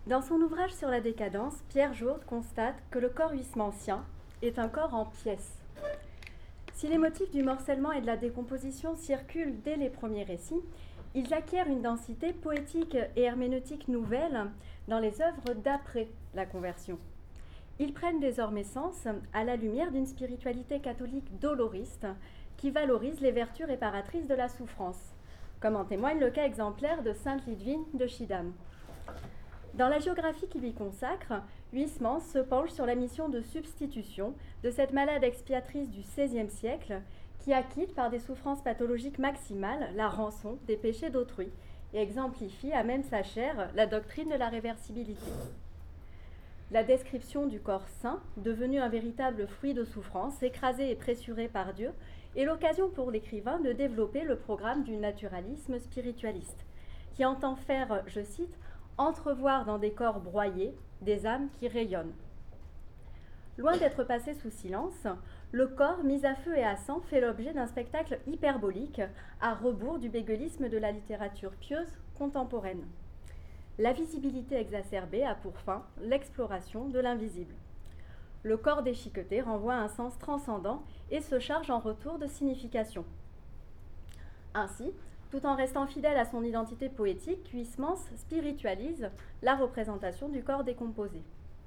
Dans son ouvrage sur la décadence, Pierre Jourde constate que le corps huysmansien est un corps en pièces. Si les motifs du morcellement et de la décomposition circulent dès les premiers récits, ils acquièrent une densité poétique et herméneutique nouvelle dans les œuvres d'après la conversion. Ils prennent désormais sens à la lumière d'une spiritualité catholique doloriste qui valorise les vertus réparatrices de la souffrance, comme en témoigne le cas exemplaire de sainte Lidwine de Schiedam. Dans la géographie qu'il lui consacre, Huysmans se penche sur la mission de substitution de cette malade expiatrice du XVIe siècle qui acquitte par des souffrances pathologiques maximales la rançon des péchés d'autrui et exemplifie à même sa chair la doctrine de la réversibilité. La description du corps saint, devenu un véritable fruit de souffrance, écrasé et pressuré par Dieu, est l'occasion pour l'écrivain de développer le programme du naturalisme spiritualiste, qui entend faire, je cite, entrevoir dans des corps broyés des âmes qui rayonnent. Loin d'être passé sous silence, le corps mis à feu et à sang fait l'objet d'un spectacle hyperbolique à rebours du bégueulisme de la littérature pieuse contemporaine. La visibilité exacerbée a pour fin l'exploration de l'invisible. Le corps déchiqueté renvoie un sens transcendant et se charge en retour de signification. Ainsi, tout en restant fidèle à son identité poétique, Huysmans spiritualise la représentation du corps décomposé.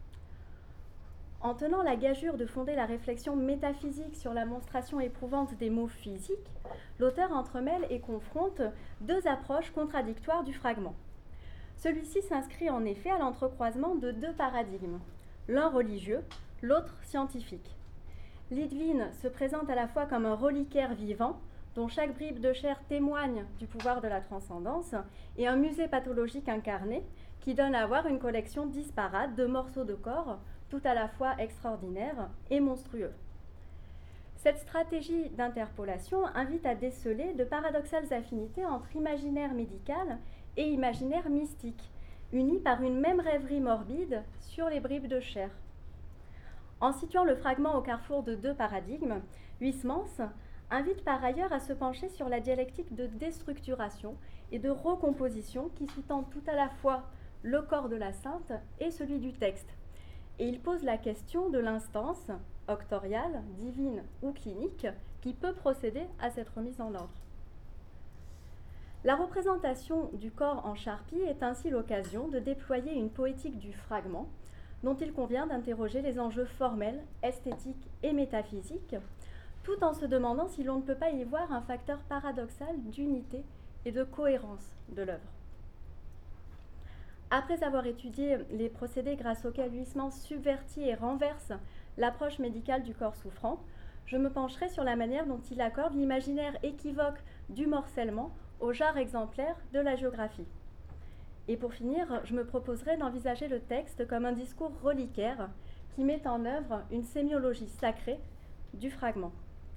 En tenant la gageure de fonder la réflexion métaphysique sur la monstration éprouvante des maux physiques, l'auteur entremêle et confronte deux approches contradictoires du fragment. Celui-ci s'inscrit en effet à l'entrecroisement de deux paradigmes, l'un religieux, l'autre scientifique. Lidwine se présente à la fois comme un reliquaire vivant, dont chaque bribe de chair témoigne du pouvoir de la transcendance, et un musée pathologique incarné qui donne à voir une collection disparate de morceaux de corps, tout à la fois extraordinaires et monstrueux. Cette stratégie d'interpolation invite à déceler de paradoxales affinités entre imaginaire médical et imaginaire mystique, unis par une même rêverie morbide sur les bribes de chair. En situant le fragment au carrefour de deux paradigmes, Huysmans invite par ailleurs à se pencher sur la dialectique de déstructuration et de recomposition qui sous-tend tout à la fois le corps de la sainte et celui du texte. Et il pose la question de l'instance, octoriale, divine ou clinique, qui peut procéder à cette remise en ordre. La représentation du corps en charpie est ainsi l'occasion de déployer une poétique du fragment, dont il convient d'interroger les enjeux formels, esthétiques et métaphysiques, tout en se demandant si l'on ne peut pas y voir un facteur paradoxal d'unité et de cohérence de l'œuvre. Après avoir étudié les procédés grâce auxquels Huysmans subvertit et renverse l'approche médicale du corps souffrant, je me pencherai sur la manière dont il accorde l'imaginaire équivoque du morcellement au genre exemplaire de la géographie. Et pour finir, je me proposerai d'envisager le texte comme un discours reliquaire qui met en œuvre une sémiologie sacrée du fragment.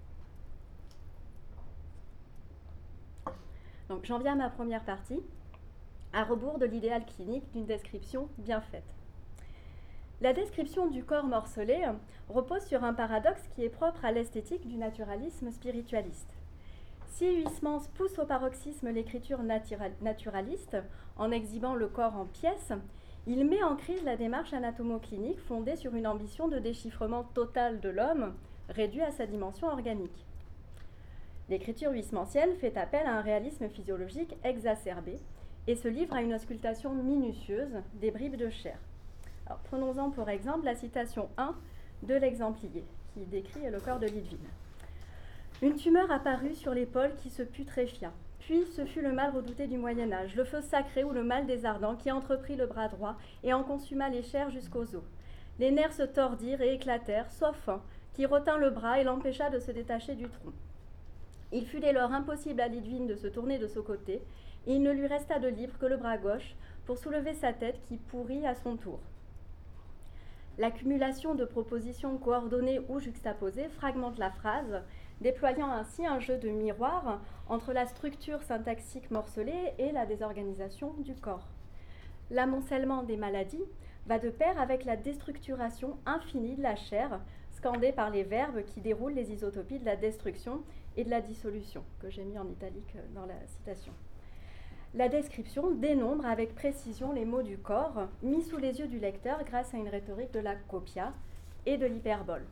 Donc j'en viens à ma première partie, à rebours de l'idéal clinique d'une description bien faite. La description du corps morcelé repose sur un paradoxe qui est propre à l'esthétique du naturalisme spiritualiste. Si Huysmans pousse au paroxysme l'écriture naturaliste en exhibant le corps en pièces, il met en crise la démarche anatomo-clinique fondée sur une ambition de déchiffrement total de l'homme, réduit à sa dimension organique. L'écriture huysmansienne fait appel à un réalisme physiologique exacerbé et se livre à une auscultation minutieuse des bribes de chair. Alors, prenons-en pour exemple la citation 1 de l'exemplier, qui décrit le corps de Lidwine. Une tumeur apparut sur l'épaule qui se putréfia. Puis ce fut le mal redouté du Moyen-Âge, le feu sacré ou le mal des ardents qui entreprit le bras droit et en consuma les chairs jusqu'aux os. Les nerfs se tordirent et éclatèrent, sauf un qui retint le bras et l'empêcha de se détacher du tronc. Il fut dès lors impossible à Lidwine de se tourner de ce côté, et il ne lui resta de libre que le bras gauche pour soulever sa tête qui pourrit à son tour. L'accumulation de propositions coordonnées ou juxtaposées fragmente la phrase, déployant ainsi un jeu de miroir entre la structure syntaxique morcelée et la désorganisation du corps. L'amoncellement des maladies va de pair avec la déstructuration infinie de la chair, scandée par les verbes qui déroulent les isotopies de la destruction et de la dissolution, que j'ai mis en italique dans la citation. La description dénombre avec précision les mots du corps mis sous les yeux du lecteur grâce à une rhétorique de la copia et de l'hyperbole.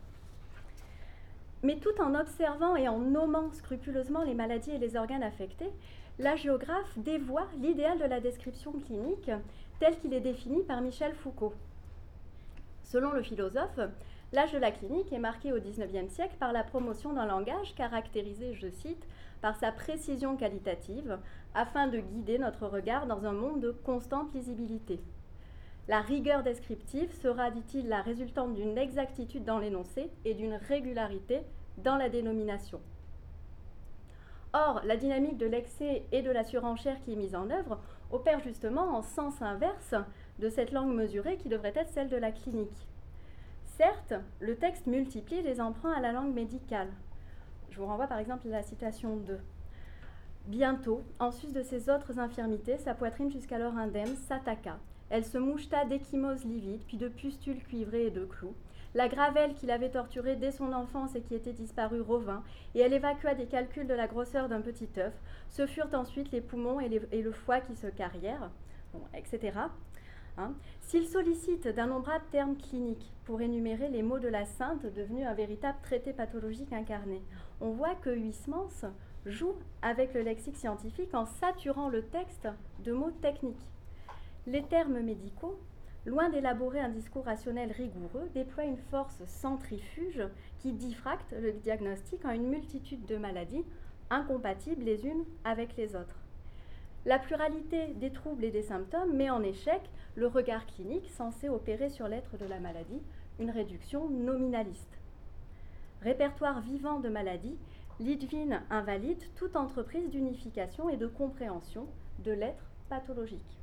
Mais tout en observant et en nommant scrupuleusement les maladies et les organes affectés, la géographe dévoie l'idéal de la description clinique tel qu'il est défini par Michel Foucault. Selon le philosophe, l'âge de la clinique est marqué au XIXe siècle par la promotion d'un langage caractérisé, je cite, par sa précision qualitative, afin de guider notre regard dans un monde de constante lisibilité. La rigueur descriptive sera, dit-il, la résultante d'une exactitude dans l'énoncé et d'une régularité dans la dénomination. Or, la dynamique de l'excès et de la surenchère qui est mise en œuvre opère justement en sens inverse de cette langue mesurée qui devrait être celle de la clinique. Certes, le texte multiplie les emprunts à la langue médicale. Je vous renvoie par exemple à la citation 2. Bientôt, en sus de ses autres infirmités, sa poitrine jusqu'alors indemne s'attaqua. Elle se moucheta d'échymoses livides, puis de pustules cuivrées et de clous. La gravelle qui l'avait torturée dès son enfance et qui était disparue revint, et elle évacua des calculs de la grosseur d'un petit œuf. Ce furent ensuite les poumons et le foie qui se carrièrent, etc. S'il sollicite d'innombrables termes cliniques pour énumérer les maux de la sainte, devenu un véritable traité pathologique incarné, on voit que Huysmans joue avec le lexique scientifique en saturant le texte de mots techniques. Les termes médicaux, loin d'élaborer un discours rationnel rigoureux, déploient une force centrifuge qui diffracte le diagnostic en une multitude de maladies incompatibles les unes avec les autres. La pluralité des troubles et des symptômes met en échec le regard clinique censé opérer sur l'être de la maladie, une réduction nominaliste. Répertoire vivant de maladies, Litvin invalide toute entreprise d'unification et de compréhension de l'être pathologique.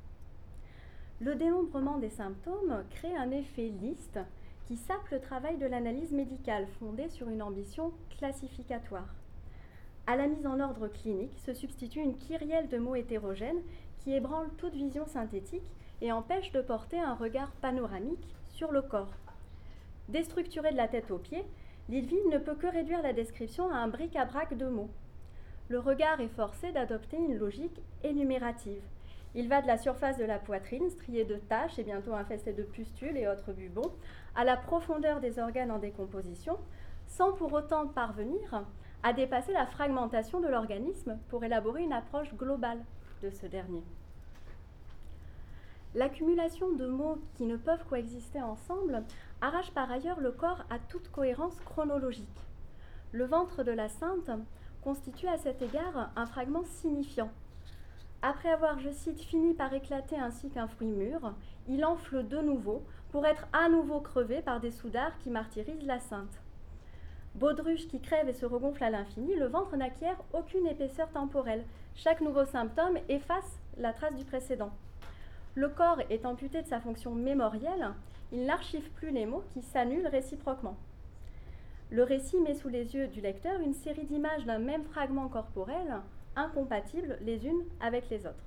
Le dénombrement des symptômes crée un effet liste qui sape le travail de l'analyse médicale fondée sur une ambition classificatoire. À la mise en ordre clinique se substitue une kyrielle de mots hétérogènes qui ébranle toute vision synthétique et empêche de porter un regard panoramique sur le corps. Déstructuré de la tête aux pieds, Litvin ne peut que réduire la description à un bric-à-brac de mots. Le regard est forcé d'adopter une logique énumérative. Il va de la surface de la poitrine, striée de taches et bientôt infestée de pustules et autres bubons, à la profondeur des organes en décomposition, sans pour autant parvenir à dépasser la fragmentation de l'organisme pour élaborer une approche globale de ce dernier. L'accumulation de mots qui ne peuvent coexister ensemble arrache par ailleurs le corps à toute cohérence chronologique. Le ventre de la sainte constitue à cet égard un fragment signifiant. Après avoir, je cite, fini par éclater ainsi qu'un fruit mûr, il enfle de nouveau pour être à nouveau crevé par des soudards qui martyrisent la sainte. Baudruche qui crève et se regonfle à l'infini, le ventre n'acquiert aucune épaisseur temporelle. Chaque nouveau symptôme efface la trace du précédent. Le corps est amputé de sa fonction mémorielle, il n'archive plus les mots qui s'annulent réciproquement. Le récit met sous les yeux du lecteur une série d'images d'un même fragment corporel, incompatibles les unes avec les autres.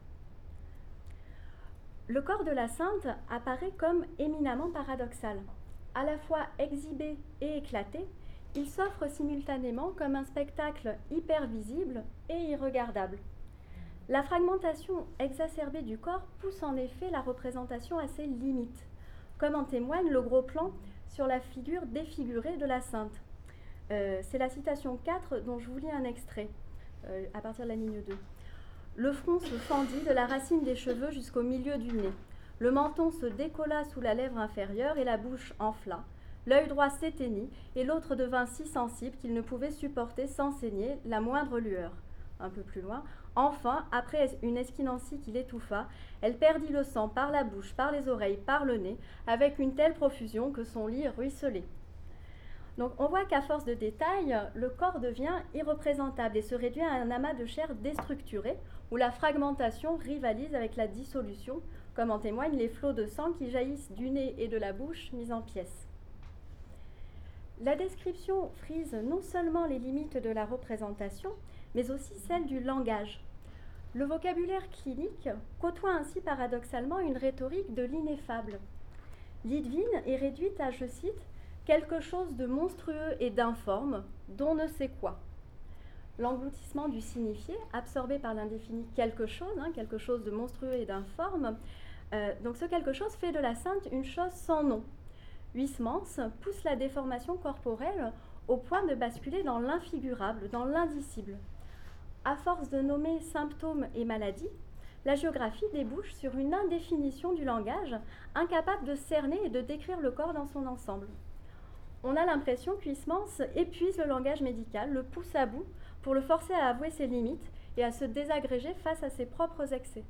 Le corps de la sainte apparaît comme éminemment paradoxal. À la fois exhibé et éclaté, il s'offre simultanément comme un spectacle hyper visible et irregardable. La fragmentation exacerbée du corps pousse en effet la représentation à ses limites, comme en témoigne le gros plan sur la figure défigurée de la sainte. C'est la citation 4 dont je vous lis un extrait, à partir de la ligne 2. Le front se fendit de la racine des cheveux jusqu'au milieu du nez. Le menton se décolla sous la lèvre inférieure et la bouche enfla. L'œil droit s'éteignit et l'autre devint si sensible qu'il ne pouvait supporter sans saigner la moindre lueur. Un peu plus loin, enfin, après une esquinancie qui l'étouffa, elle perdit le sang par la bouche, par les oreilles, par le nez, avec une telle profusion que son lit ruisselait. Donc on voit qu'à force de détails, le corps devient irreprésentable et se réduit à un amas de chair déstructurée, où la fragmentation rivalise avec la dissolution, comme en témoignent les flots de sang qui jaillissent du nez et de la bouche mis en pièces. La description frise non seulement les limites de la représentation, mais aussi celles du langage. Le vocabulaire clinique côtoie ainsi paradoxalement une rhétorique de l'ineffable. Litvin est réduite à, je cite, « quelque chose de monstrueux et d'informe, dont ne sait quoi ». l'engloutissement du signifié, absorbé par l'indéfini quelque chose de monstrueux et d'informe. Donc ce quelque chose fait de la sainte une chose sans nom. Huysmans pousse la déformation corporelle au point de basculer dans l'infigurable, dans l'indicible. À force de nommer symptômes et maladies, la géographie débouche sur une indéfinition du langage, incapable de cerner et de décrire le corps dans son ensemble. On a l'impression qu'Huysmans épuise le langage médical, le pousse à bout pour le forcer à avouer ses limites et à se désagréger face à ses propres excès.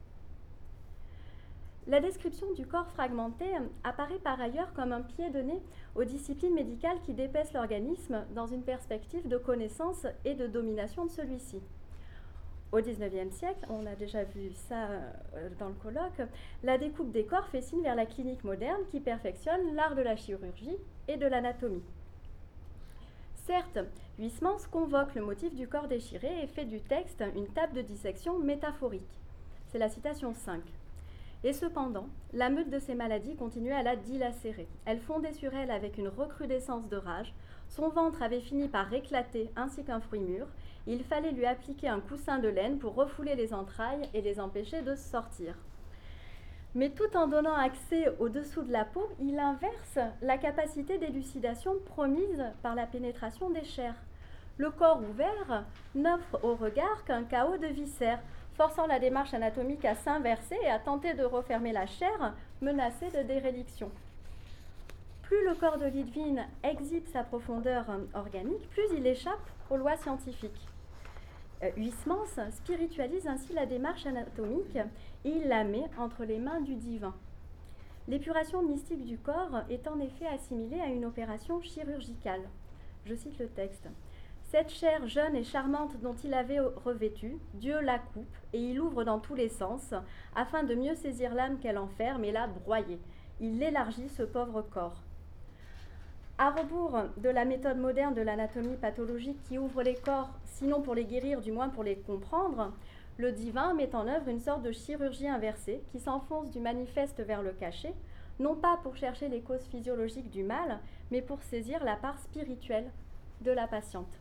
La description du corps fragmenté apparaît par ailleurs comme un pied de nez aux disciplines médicales qui dépaissent l'organisme dans une perspective de connaissance et de domination de celui-ci. Au XIXe siècle, on a déjà vu ça dans le colloque, la découpe des corps fait signe vers la clinique moderne qui perfectionne l'art de la chirurgie et de l'anatomie. Certes, Huysmans convoque le motif du corps déchiré et fait du texte une table de dissection métaphorique. C'est la citation 5. Et cependant, la meute de ces maladies continuait à la dilacérer. Elle fondait sur elle avec une recrudescence de rage. Son ventre avait fini par éclater ainsi qu'un fruit mûr. Il fallait lui appliquer un coussin de laine pour refouler les entrailles et les empêcher de sortir. Mais tout en donnant accès au-dessous de la peau, il inverse la capacité d'élucidation promise par la pénétration des chairs. Le corps ouvert n'offre au regard qu'un chaos de viscères, forçant la démarche anatomique à s'inverser et à tenter de refermer la chair menacée de déréliction. Plus le corps de Litvin exhibe sa profondeur organique, plus il échappe aux lois scientifiques. Huysmans spiritualise ainsi la démarche anatomique et il la met entre les mains du divin. L'épuration mystique du corps est en effet assimilée à une opération chirurgicale. Je cite le texte. Cette chair jeune et charmante dont il avait revêtu, Dieu la coupe et il ouvre dans tous les sens, afin de mieux saisir l'âme qu'elle enferme et la broyer. Il élargit ce pauvre corps. À rebours de la méthode moderne de l'anatomie pathologique qui ouvre les corps, sinon pour les guérir, du moins pour les comprendre, le divin met en œuvre une sorte de chirurgie inversée qui s'enfonce du manifeste vers le cachet, non pas pour chercher les causes physiologiques du mal, mais pour saisir la part spirituelle de la patiente.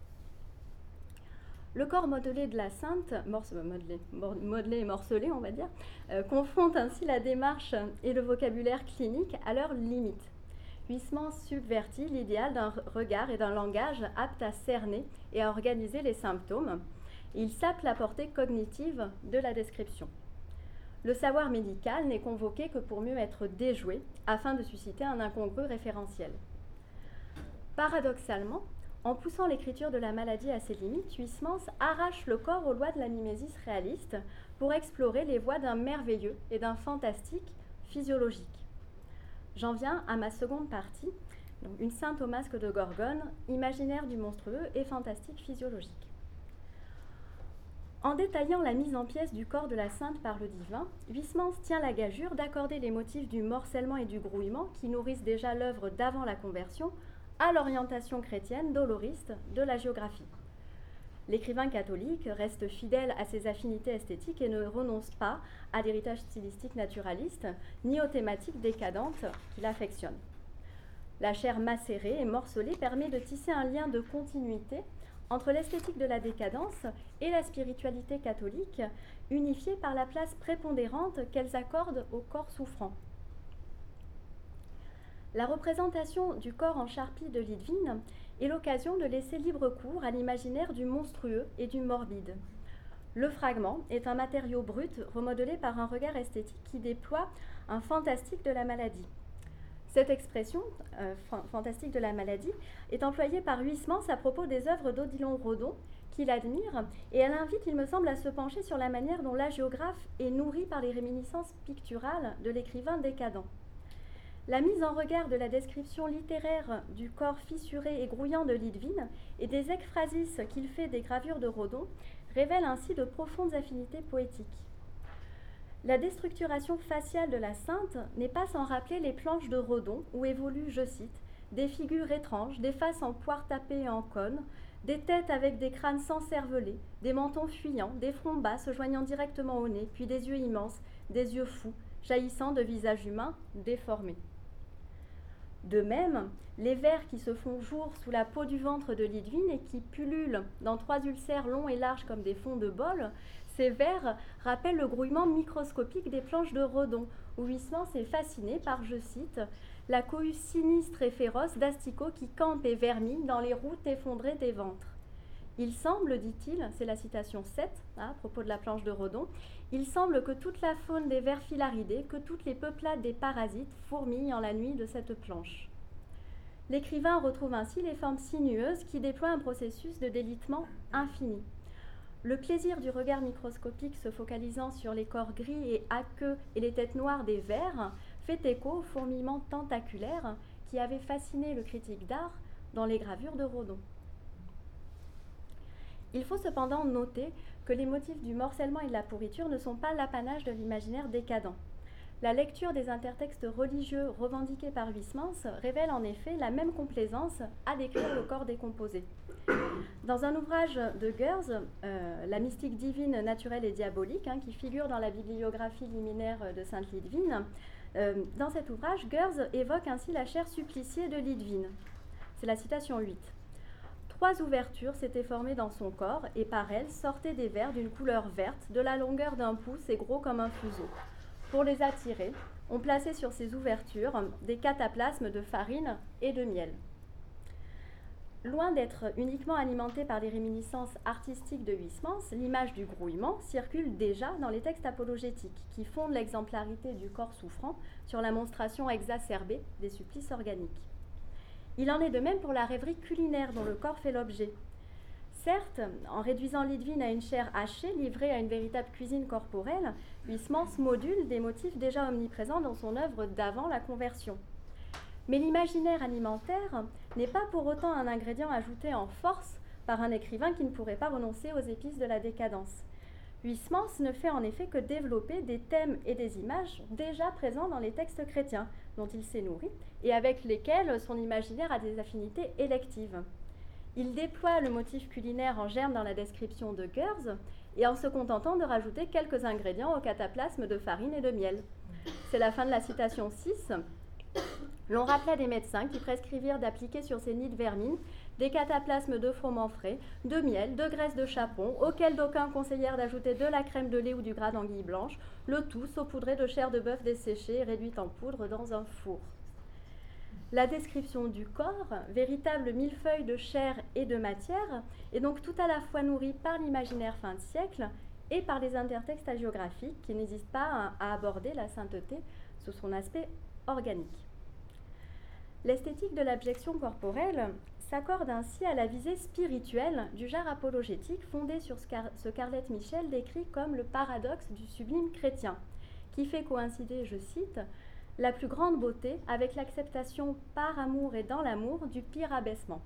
Le corps modelé de la sainte, modelé et morcelé on va dire, confronte ainsi la démarche et le vocabulaire clinique à leurs limites. Huysmans subvertit l'idéal d'un regard et d'un langage apte à cerner et à organiser les symptômes. Il sape la portée cognitive de la description. Le savoir médical n'est convoqué que pour mieux être déjoué, afin de susciter un incongru référentiel. Paradoxalement, en poussant l'écriture de la maladie à ses limites, Huysmans arrache le corps aux lois de la mimésis réaliste pour explorer les voies d'un merveilleux et d'un fantastique physiologique. J'en viens à ma seconde partie, donc une sainte au masque de Gorgone, imaginaire du monstrueux et fantastique physiologique. En détaillant la mise en pièces du corps de la sainte par le divin, Huysmans tient la gageure d'accorder les motifs du morcellement et du grouillement qui nourrissent déjà l'œuvre d'avant la conversion à l'orientation chrétienne doloriste de la géographie. L'écrivain catholique reste fidèle à ses affinités esthétiques et ne renonce pas à l'héritage stylistique naturaliste, ni aux thématiques décadentes qu'il affectionne. La chair macérée et morcelée permet de tisser un lien de continuité entre l'esthétique de la décadence et la spiritualité catholique, unifiée par la place prépondérante qu'elles accordent au corps souffrant. La représentation du corps en charpie de Litvin est l'occasion de laisser libre cours à l'imaginaire du monstrueux et du morbide. Le fragment est un matériau brut remodelé par un regard esthétique qui déploie un fantastique de la maladie. Cette expression, fantastique de la maladie, est employée par Huysmans à propos des œuvres d'Odilon Redon, qu'il admire, et elle invite, il me semble, à se pencher sur la manière dont l'hagiographe est nourri par les réminiscences picturales de l'écrivain décadent. La mise en regard de la description littéraire du corps fissuré et grouillant de Litvin et des ekphrasis qu'il fait des gravures de Redon révèle ainsi de profondes affinités poétiques. La déstructuration faciale de la sainte n'est pas sans rappeler les planches de Redon où évoluent, je cite, des figures étranges, des faces en poire tapée et en cône, des têtes avec des crânes sans cervelet, des mentons fuyants, des fronts bas se joignant directement au nez, puis des yeux immenses, des yeux fous, jaillissant de visages humains déformés. De même, les vers qui se font jour sous la peau du ventre de Lidwine et qui pullulent dans 3 ulcères longs et larges comme des fonds de bol, ces vers rappellent le grouillement microscopique des planches de Redon, où Huysmans est fasciné par, je cite, « la cohue sinistre et féroce d'asticots qui campent et vermillent dans les routes effondrées des ventres. Il semble, dit-il, c'est la citation 7, à propos de la planche de Redon, il semble que toute la faune des vers filaridés, que toutes les peuplades des parasites fourmillent en la nuit de cette planche. » L'écrivain retrouve ainsi les formes sinueuses qui déploient un processus de délitement infini. Le plaisir du regard microscopique se focalisant sur les corps gris et aqueux et les têtes noires des vers fait écho au fourmillement tentaculaire qui avait fasciné le critique d'art dans les gravures de Redon. Il faut cependant noter que les motifs du morcellement et de la pourriture ne sont pas l'apanage de l'imaginaire décadent. La lecture des intertextes religieux revendiqués par Huysmans révèle en effet la même complaisance à décrire le corps décomposé. Dans un ouvrage de Goerz, La mystique divine, naturelle et diabolique, qui figure dans la bibliographie liminaire de Sainte Lidwine, dans cet ouvrage, Goerz évoque ainsi la chair suppliciée de Lidwine. C'est la citation 8. 3 ouvertures s'étaient formées dans son corps et par elles sortaient des vers d'une couleur verte, de la longueur d'1 pouce et gros comme un fuseau. Pour les attirer, on plaçait sur ces ouvertures des cataplasmes de farine et de miel. Loin d'être uniquement alimentée par les réminiscences artistiques de Huysmans, l'image du grouillement circule déjà dans les textes apologétiques qui fondent l'exemplarité du corps souffrant sur la monstration exacerbée des supplices organiques. Il en est de même pour la rêverie culinaire dont le corps fait l'objet. Certes, en réduisant Lidwine à une chair hachée livrée à une véritable cuisine corporelle, Huysmans module des motifs déjà omniprésents dans son œuvre d'avant la conversion. Mais l'imaginaire alimentaire n'est pas pour autant un ingrédient ajouté en force par un écrivain qui ne pourrait pas renoncer aux épices de la décadence. Huysmans ne fait en effet que développer des thèmes et des images déjà présents dans les textes chrétiens, dont il s'est nourri, et avec lesquels son imaginaire a des affinités électives. Il déploie le motif culinaire en germe dans la description de Goerz, et en se contentant de rajouter quelques ingrédients au cataplasme de farine et de miel. C'est la fin de la citation 6. L'on rappelait des médecins qui prescrivirent d'appliquer sur ces nids de vermine des cataplasmes de froment frais, de miel, de graisse de chapon, auxquels d'aucuns conseillèrent d'ajouter de la crème de lait ou du gras d'anguille blanche, le tout saupoudré de chair de bœuf desséchée et réduite en poudre dans un four. La description du corps, véritable millefeuille de chair et de matière, est donc tout à la fois nourrie par l'imaginaire fin de siècle et par les intertextes hagiographiques qui n'hésitent pas à aborder la sainteté sous son aspect organique. L'esthétique de l'abjection corporelle s'accorde ainsi à la visée spirituelle du genre apologétique fondé sur ce qu'Arlette Michel décrit comme le paradoxe du sublime chrétien, qui fait coïncider, je cite, la plus grande beauté avec l'acceptation par amour et dans l'amour du pire abaissement.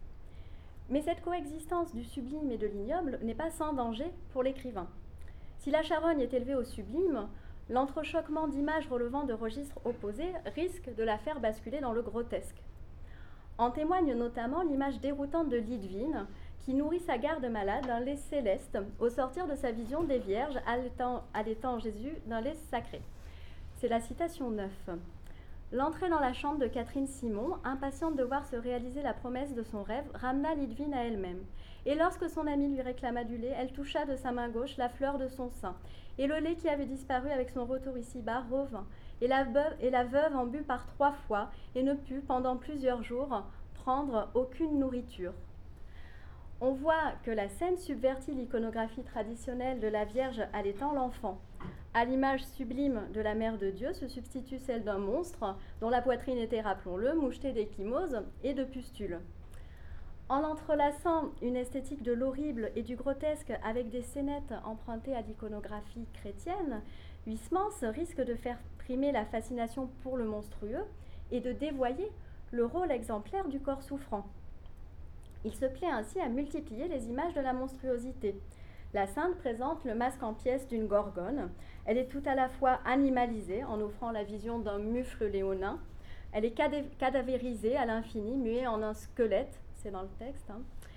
Mais cette coexistence du sublime et de l'ignoble n'est pas sans danger pour l'écrivain. Si la charogne est élevée au sublime, l'entrechoquement d'images relevant de registres opposés risque de la faire basculer dans le grotesque. En témoigne notamment l'image déroutante de Lidwine, qui nourrit sa garde malade d'un lait céleste au sortir de sa vision des vierges allaitant Jésus d'un lait sacré. C'est la citation 9. L'entrée dans la chambre de Catherine Simon, impatiente de voir se réaliser la promesse de son rêve, ramena Lidwine à elle-même. Et lorsque son amie lui réclama du lait, elle toucha de sa main gauche la fleur de son sein. Et le lait qui avait disparu avec son retour ici-bas revint. Et la veuve en but par 3 fois et ne put, pendant plusieurs jours, prendre aucune nourriture. On voit que la scène subvertit l'iconographie traditionnelle de la Vierge allaitant l'enfant. À l'image sublime de la Mère de Dieu se substitue celle d'un monstre dont la poitrine était, rappelons-le, mouchetée d'ecchymoses et de pustules. En entrelaçant une esthétique de l'horrible et du grotesque avec des scénettes empruntées à l'iconographie chrétienne, Huysmans risque de faire primer la fascination pour le monstrueux et de dévoyer le rôle exemplaire du corps souffrant. Il se plaît ainsi à multiplier les images de la monstruosité. La sainte présente le masque en pièces d'une gorgone. Elle est tout à la fois animalisée en offrant la vision d'un mufle léonin. Elle est cadavérisée à l'infini, muée en un squelette, c'est dans le texte.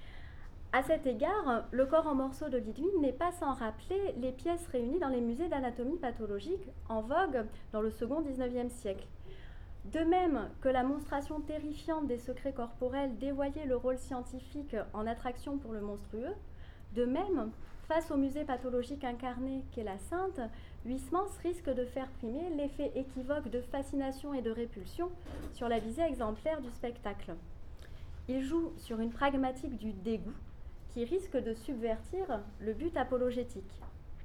À cet égard, le corps en morceaux de Lidwine n'est pas sans rappeler les pièces réunies dans les musées d'anatomie pathologique en vogue dans le second XIXe siècle. De même que la monstration terrifiante des secrets corporels dévoyait le rôle scientifique en attraction pour le monstrueux, de même, face au musée pathologique incarné qu'est la Sainte, Huysmans risque de faire primer l'effet équivoque de fascination et de répulsion sur la visée exemplaire du spectacle. Il joue sur une pragmatique du dégoût qui risque de subvertir le but apologétique.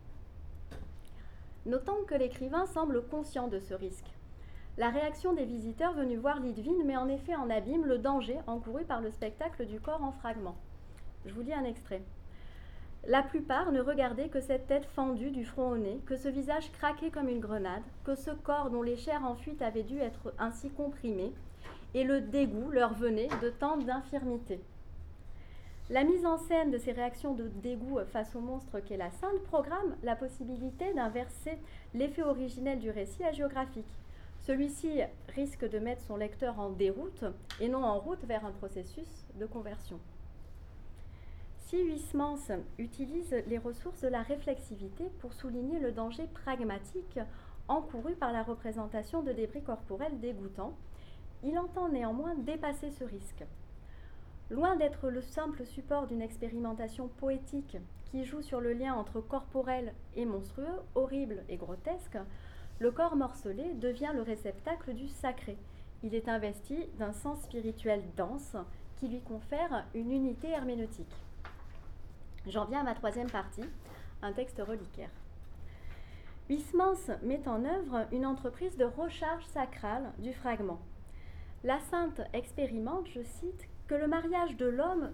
Notons que l'écrivain semble conscient de ce risque. La réaction des visiteurs venus voir Litvin met en effet en abîme le danger encouru par le spectacle du corps en fragments. Je vous lis un extrait. La plupart ne regardaient que cette tête fendue du front au nez, que ce visage craqué comme une grenade, que ce corps dont les chairs en fuite avaient dû être ainsi comprimées, et le dégoût leur venait de tant d'infirmités. La mise en scène de ces réactions de dégoût face au monstre qu'est la Sainte programme la possibilité d'inverser l'effet originel du récit hagiographique. Celui-ci risque de mettre son lecteur en déroute et non en route vers un processus de conversion. Si Huysmans utilise les ressources de la réflexivité pour souligner le danger pragmatique encouru par la représentation de débris corporels dégoûtants, il entend néanmoins dépasser ce risque. Loin d'être le simple support d'une expérimentation poétique qui joue sur le lien entre corporel et monstrueux, horrible et grotesque, le corps morcelé devient le réceptacle du sacré. Il est investi d'un sens spirituel dense qui lui confère une unité herméneutique. J'en viens à ma troisième partie, un texte reliquaire. Huysmans met en œuvre une entreprise de recharge sacrale du fragment. La Sainte expérimente, je cite, que le mariage de l'âme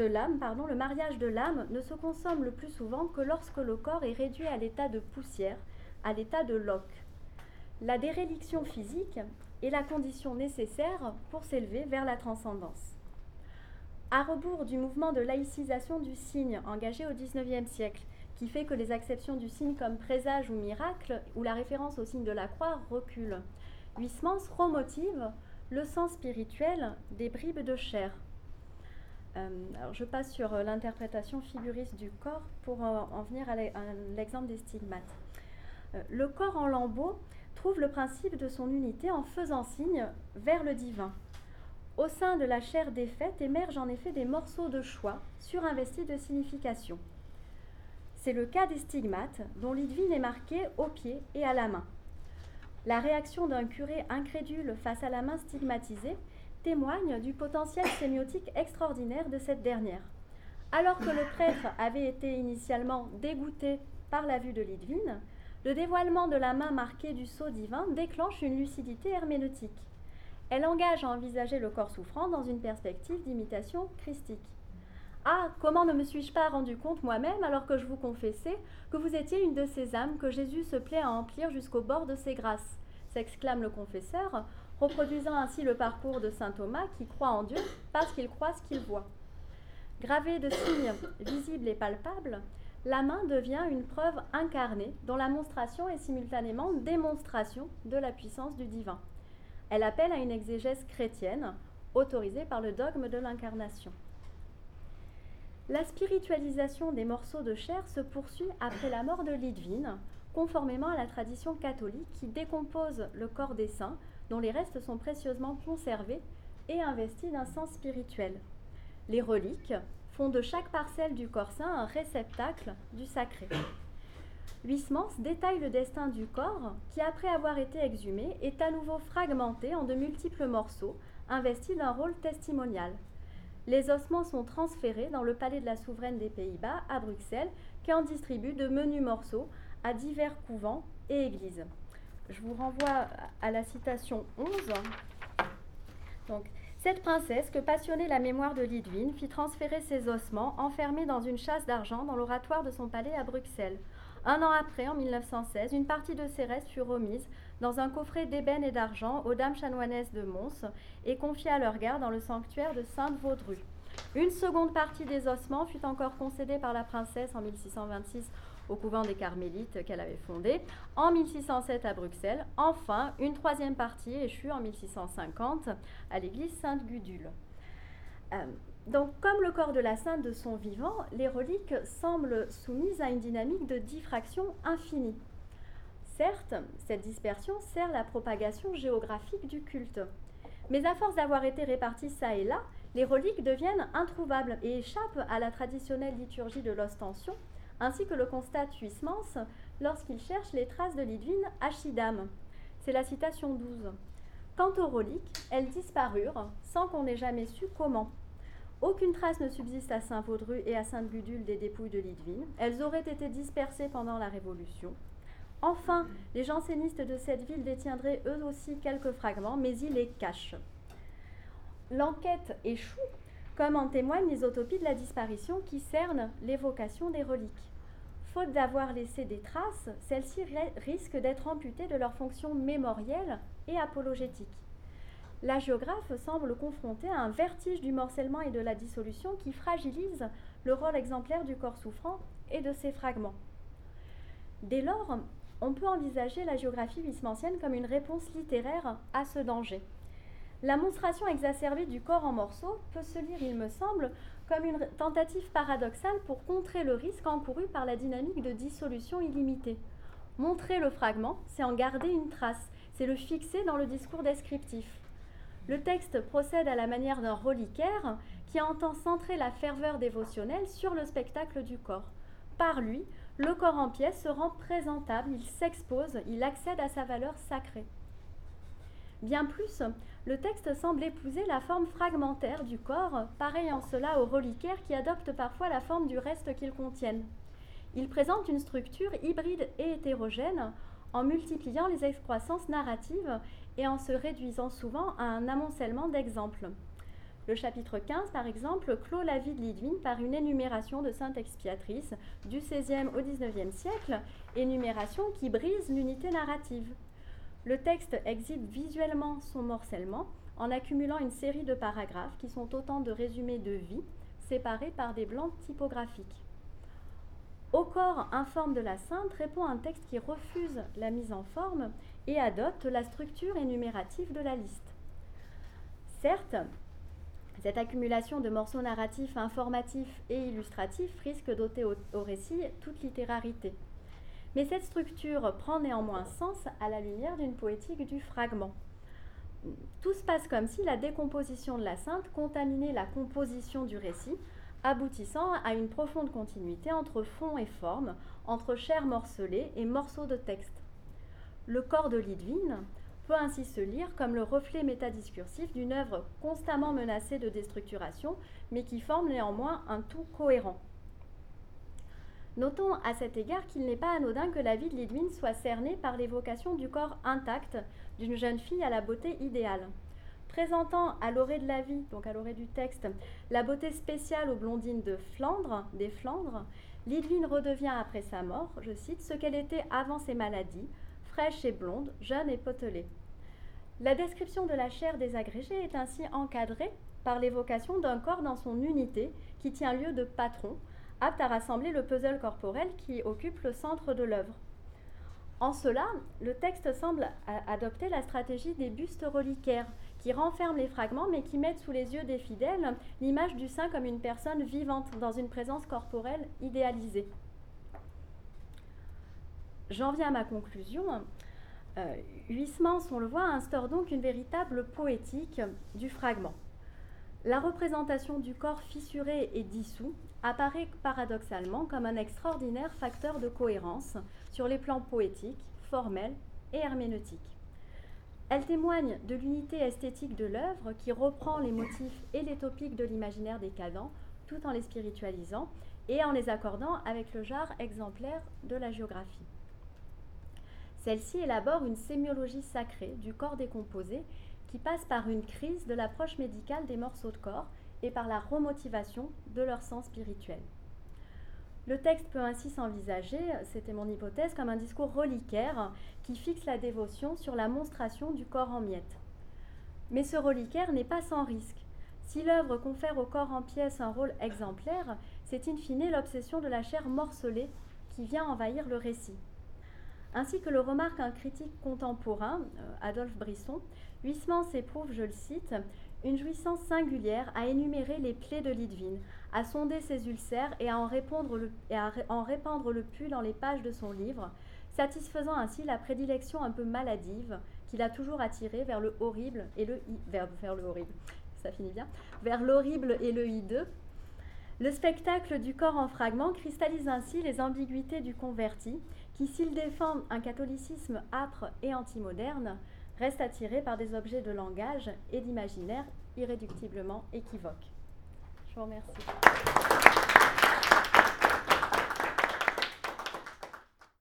ne se consomme le plus souvent que lorsque le corps est réduit à l'état de poussière, à l'état de loques. La déréliction physique est la condition nécessaire pour s'élever vers la transcendance. À rebours du mouvement de laïcisation du signe engagé au XIXe siècle, qui fait que les acceptions du signe comme présage ou miracle, ou la référence au signe de la croix, reculent, Huysmans remotive le sens spirituel des bribes de chair. Alors je passe sur l'interprétation figuriste du corps pour en venir à l'exemple des stigmates. Le corps en lambeaux trouve le principe de son unité en faisant signe vers le divin. Au sein de la chair défaite émergent en effet des morceaux de choix surinvestis de signification. C'est le cas des stigmates, dont Litvin est marqué au pied et à la main. La réaction d'un curé incrédule face à la main stigmatisée témoigne du potentiel sémiotique extraordinaire de cette dernière. Alors que le prêtre avait été initialement dégoûté par la vue de Litvin, le dévoilement de la main marquée du sceau divin déclenche une lucidité herméneutique. Elle engage à envisager le corps souffrant dans une perspective d'imitation christique. Ah, comment ne me suis-je pas rendu compte moi-même, alors que je vous confessais, que vous étiez une de ces âmes que Jésus se plaît à emplir jusqu'au bord de ses grâces, s'exclame le confesseur, reproduisant ainsi le parcours de saint Thomas qui croit en Dieu parce qu'il croit ce qu'il voit. Gravé de signes visibles et palpables, la main devient une preuve incarnée dont la monstration est simultanément démonstration de la puissance du divin. Elle appelle à une exégèse chrétienne, autorisée par le dogme de l'incarnation. La spiritualisation des morceaux de chair se poursuit après la mort de Litvin, conformément à la tradition catholique qui décompose le corps des saints, dont les restes sont précieusement conservés et investis d'un sens spirituel. Les reliques font de chaque parcelle du corps saint un réceptacle du sacré. Huysmans détaille le destin du corps qui, après avoir été exhumé, est à nouveau fragmenté en de multiples morceaux, investis d'un rôle testimonial. Les ossements sont transférés dans le palais de la souveraine des Pays-Bas, à Bruxelles, qui en distribue de menus morceaux à divers couvents et églises. Je vous renvoie à la citation 11. Donc, cette princesse, que passionnait la mémoire de Litvin, fit transférer ses ossements, enfermés dans une châsse d'argent dans l'oratoire de son palais à Bruxelles. Un an après, en 1916, une partie de ces restes fut remise dans un coffret d'ébène et d'argent aux dames chanoinesses de Mons et confiée à leur garde dans le sanctuaire de Sainte-Vaudrue. Une seconde partie des ossements fut encore concédée par la princesse en 1626 au couvent des Carmélites qu'elle avait fondé, en 1607 à Bruxelles. Enfin, une troisième partie échut en 1650 à l'église Sainte-Gudule. Donc, comme le corps de la Sainte de son vivant, les reliques semblent soumises à une dynamique de diffraction infinie. Certes, cette dispersion sert la propagation géographique du culte. Mais à force d'avoir été réparties ça et là, les reliques deviennent introuvables et échappent à la traditionnelle liturgie de l'ostension, ainsi que le constate Huysmans lorsqu'il cherche les traces de Lidwine à Schiedam. C'est la citation 12. Quant aux reliques, elles disparurent sans qu'on ait jamais su comment. Aucune trace ne subsiste à Saint-Vaudru et à Sainte-Gudule des dépouilles de Lidwine. Elles auraient été dispersées pendant la Révolution. Enfin, les jansénistes de cette ville détiendraient eux aussi quelques fragments, mais ils les cachent. L'enquête échoue, comme en témoignent les autopsies de la disparition qui cernent l'évocation des reliques. Faute d'avoir laissé des traces, celles-ci risquent d'être amputées de leur fonction mémorielle et apologétique. La géographe semble confrontée à un vertige du morcellement et de la dissolution qui fragilise le rôle exemplaire du corps souffrant et de ses fragments. Dès lors, on peut envisager la géographie huysmansienne comme une réponse littéraire à ce danger. La monstration exacerbée du corps en morceaux peut se lire, il me semble, comme une tentative paradoxale pour contrer le risque encouru par la dynamique de dissolution illimitée. Montrer le fragment, c'est en garder une trace, c'est le fixer dans le discours descriptif. Le texte procède à la manière d'un reliquaire qui entend centrer la ferveur dévotionnelle sur le spectacle du corps. Par lui, le corps en pièces se rend présentable, il s'expose, il accède à sa valeur sacrée. Bien plus, le texte semble épouser la forme fragmentaire du corps, pareil en cela aux reliquaires qui adoptent parfois la forme du reste qu'ils contiennent. Il présente une structure hybride et hétérogène en multipliant les excroissances narratives et en se réduisant souvent à un amoncellement d'exemples. Le chapitre 15, par exemple, clôt la vie de Lidwine par une énumération de saintes expiatrices du XVIe au XIXe siècle, énumération qui brise l'unité narrative. Le texte exhibe visuellement son morcellement en accumulant une série de paragraphes qui sont autant de résumés de vie, séparés par des blancs typographiques. Au corps informe de la sainte répond un texte qui refuse la mise en forme et adopte la structure énumérative de la liste. Certes, cette accumulation de morceaux narratifs, informatifs et illustratifs risque d'ôter au récit toute littérarité. Mais cette structure prend néanmoins sens à la lumière d'une poétique du fragment. Tout se passe comme si la décomposition de la sainte contaminait la composition du récit, aboutissant à une profonde continuité entre fond et forme, entre chair morcelée et morceaux de texte. Le corps de Lidwine peut ainsi se lire comme le reflet métadiscursif d'une œuvre constamment menacée de déstructuration, mais qui forme néanmoins un tout cohérent. Notons à cet égard qu'il n'est pas anodin que la vie de Lidwine soit cernée par l'évocation du corps intact d'une jeune fille à la beauté idéale. Présentant à l'orée de la vie, donc à l'orée du texte, la beauté spéciale aux blondines des Flandres, Lidwine redevient après sa mort, je cite, ce qu'elle était avant ses maladies, fraîche et blonde, jeune et potelée. La description de la chair désagrégée est ainsi encadrée par l'évocation d'un corps dans son unité qui tient lieu de patron, apte à rassembler le puzzle corporel qui occupe le centre de l'œuvre. En cela, le texte semble adopter la stratégie des bustes reliquaires qui renferment les fragments mais qui mettent sous les yeux des fidèles l'image du saint comme une personne vivante dans une présence corporelle idéalisée. J'en viens à ma conclusion. Huysmans, on le voit, instaure donc une véritable poétique du fragment. La représentation du corps fissuré et dissous apparaît paradoxalement comme un extraordinaire facteur de cohérence sur les plans poétiques, formels et herméneutiques. Elle témoigne de l'unité esthétique de l'œuvre qui reprend les motifs et les topiques de l'imaginaire décadent tout en les spiritualisant et en les accordant avec le genre exemplaire de la géographie. Celle-ci élabore une sémiologie sacrée du corps décomposé qui passe par une crise de l'approche médicale des morceaux de corps et par la remotivation de leur sens spirituel. Le texte peut ainsi s'envisager, c'était mon hypothèse, comme un discours reliquaire qui fixe la dévotion sur la monstration du corps en miettes. Mais ce reliquaire n'est pas sans risque. Si l'œuvre confère au corps en pièces un rôle exemplaire, c'est in fine l'obsession de la chair morcelée qui vient envahir le récit. Ainsi que le remarque un critique contemporain, Adolphe Brisson, Huysmans éprouve, je le cite, une jouissance singulière à énumérer les plaies de Lidwine, à sonder ses ulcères et à en répandre le pu dans les pages de son livre. satisfaisant ainsi la prédilection un peu maladive qu'il a toujours attirée vers le horrible et vers le horrible, ça finit bien, vers l'horrible et le hideux. Le spectacle du corps en fragments cristallise ainsi les ambiguïtés du converti, qui, s'il défend un catholicisme âpre et antimoderne, reste attiré par des objets de langage et d'imaginaire irréductiblement équivoques. Je vous remercie.